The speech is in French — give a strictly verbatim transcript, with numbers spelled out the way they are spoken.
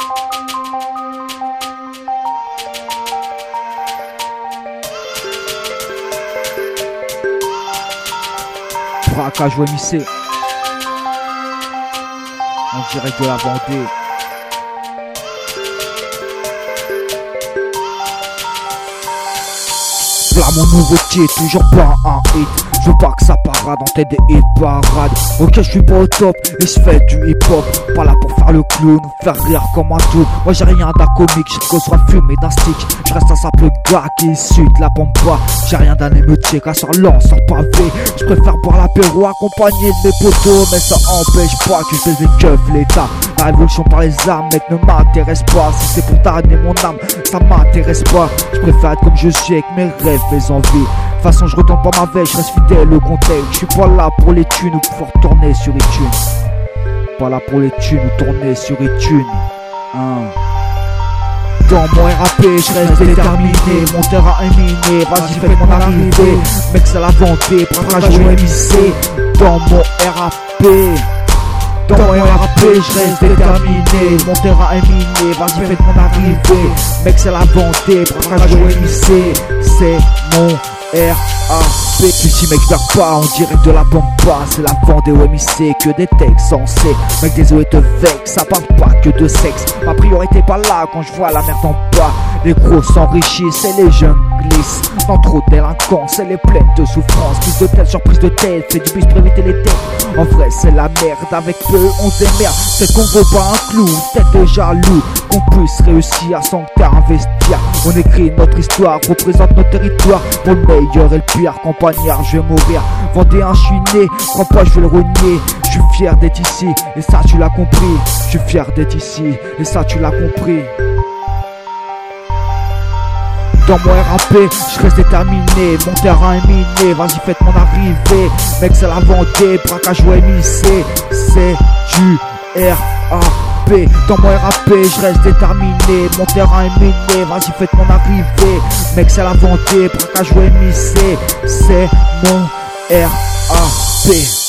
Braquage O M I C en direct de la Vendée. Là mon nouveau titre, toujours pas un hit. Je veux pas que ça parade en tête des hit parades. Ok, je suis pas au top et je fais du hip hop. Pas là pour faire le clown, faire rire comme un tout. Moi j'ai rien d'un comique, je que soit fumé d'un stick. Je reste un simple gars qui est issu de la pampa. J'ai rien d'un émeutier, qu'à sur lance en pavé. Je préfère boire l'apéro accompagné de mes potos. Mais ça empêche pas que je fasse des keufs l'état. La révolution par les armes, mec, ne m'intéresse pas. Si c'est pour t'arracher mon âme, ça m'intéresse pas. Je préfère être comme je suis avec mes rêves, mes envies. De toute façon je retourne pas ma veille, je reste fidèle au contexte. Je suis pas là pour les thunes ou pour tourner sur iTunes. Pas là pour les thunes ou tourner sur iTunes. Hein. Dans mon R A P, je reste déterminé. Mon terrain est miné, vas-y faites mon arrivée. Mec c'est la Vendée, braquage O M I C. Dans mon R A P, dans mon R A P, je reste déterminé. Mon terrain est miné, vas-y faites mon arrivée. Mec c'est la Vendée, braquage O M I C. C'est mon R A P. Ici mec je pas en direct de la pampa. C'est la Vendée O M I C, que des textes sensés. Mec désolé te vexe, ça parle pas que de sexe. Ma priorité pas là quand je vois la merde en bas. Les gros s'enrichissent et les jeunes glissent dans trop de délinquance, elle est pleine de souffrance. Prise de tête sur prise de tête, fait du bus pour éviter les têtes. En vrai c'est la merde, avec peu on se démerde. Peut-être qu'on vaut pas un clou, peut-être de jaloux. Qu'on puisse réussir sans que t'aies investir. On écrit notre histoire, représente notre territoire. Pour le meilleur et le pire, campagnard je vais mourir. Vendéen je suis né, crois pas je vais le renier. Je suis fier d'être ici, et ça tu l'as compris. Je suis fier d'être ici, et ça tu l'as compris. Dans mon R A P, je reste déterminé. Mon terrain est miné, vas-y faites mon arrivée. Mec c'est la Vendée, braquage O M I C. C'est du R A P. Dans mon R A P, je reste déterminé. Mon terrain est miné, vas-y faites mon arrivée. Mec c'est la Vendée, braquage O M I C. C'est mon R A P.